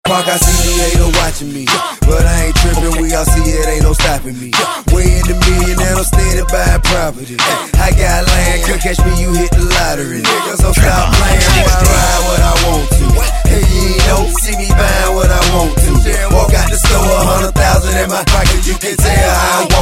Park, I see the hater watching me, but I ain't tripping, we all see it, ain't no stopping me. Way in the million and I'm steady buying property. I got land, could catch me, you hit the lottery. Nigga, so stop playing, I ride what I want to. Hey, you don't see me buying what I want to. Walk out the store, 100,000 in my pocket, you can tell how I